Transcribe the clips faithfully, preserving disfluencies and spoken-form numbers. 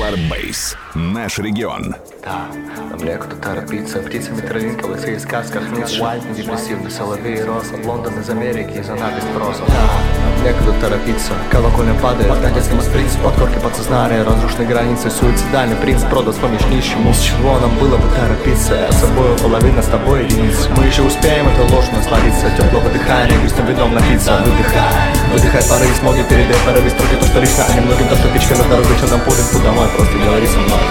SolarBase. Наш регион. Да, нам некуда торопиться. Птицами травинка в лысых сказках. Низ Уайт, депрессивный соловей и роса. Лондон из Америки, из она без спроса. Да, нам некуда торопиться. Колокольня падает, на детском шприц. Подкорки подсознания, разрушенные границы. Суицидальный принц продаст помощь нищему. С чего нам было бы торопиться? Я с собой половина, с тобой единица. Мы еще успеем это ложь насладиться. Теплого дыхания, грустным вином напиться. Выдыхай, выдыхай пары и смоги. Передай порывы строки, то что лично. А немногим то, что печка на дороге. Что нам подать, куда мой, просто говори со мной.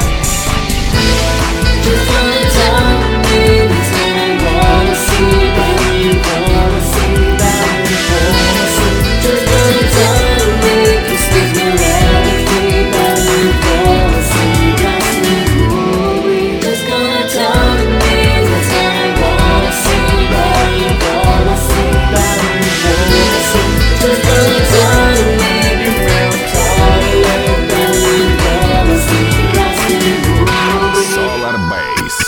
Just wanna tell me the time, wanna see, baby, wanna see, baby, wanna see. Just wanna tell me, cause there's no reality, baby, wanna see, got me moving. Just gonna tell me the time, wanna see, baby, wanna see, baby, wanna see. Just gonna tell me, you real tired, baby, wanna see, got me moving. SolarBase.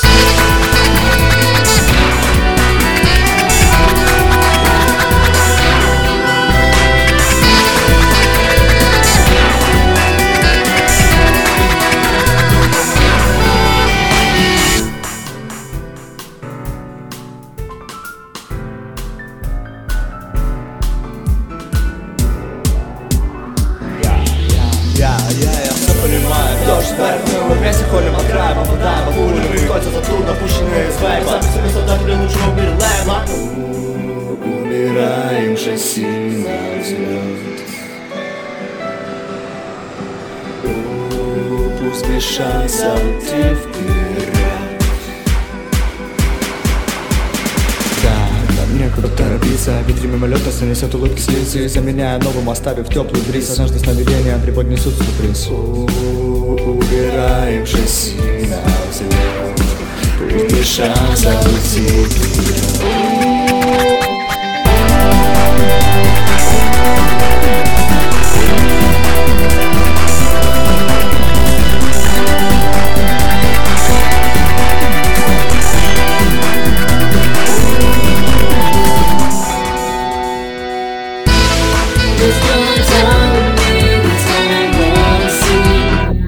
Я, я, я все понимаю. Дождь вверх, мы вместе ходим по краю, попадаем в пули. Выходят оттуда, пущенные из вейпа. Сами себе создатели лучшего в мире лейбла. Убираем шасси на взлет. Пусть без шанса уйти вперед. Некуда торопиться, ветри мимолета снесет улыбки с лица и заменяя новым, оставив теплый бриз. Однажды сновидения преподнесут сюрприз. Убираем шасси на взлет. Пусть без шанса уйти вперед. Just gonna tell me the time, wanna see.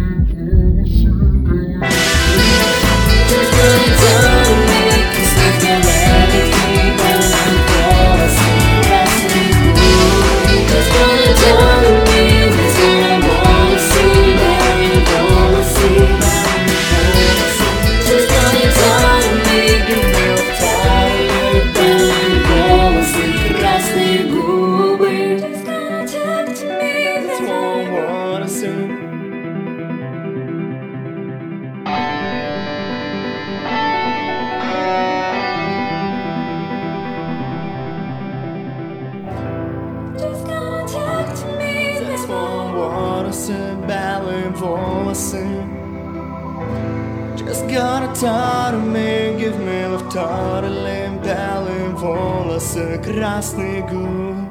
Just gonna tell me, cause there's no reality, baby, wanna see, got me moving. Just gonna tell me the time, wanna see, baby, wanna see, baby, wanna see. Just gonna tell me, you real tired, baby, wanna see, красные губы. Just gonna talk to me, That's one волосы, белые волосы. Just gonna talk to me, give me love totally. Белые волосы, красные губы.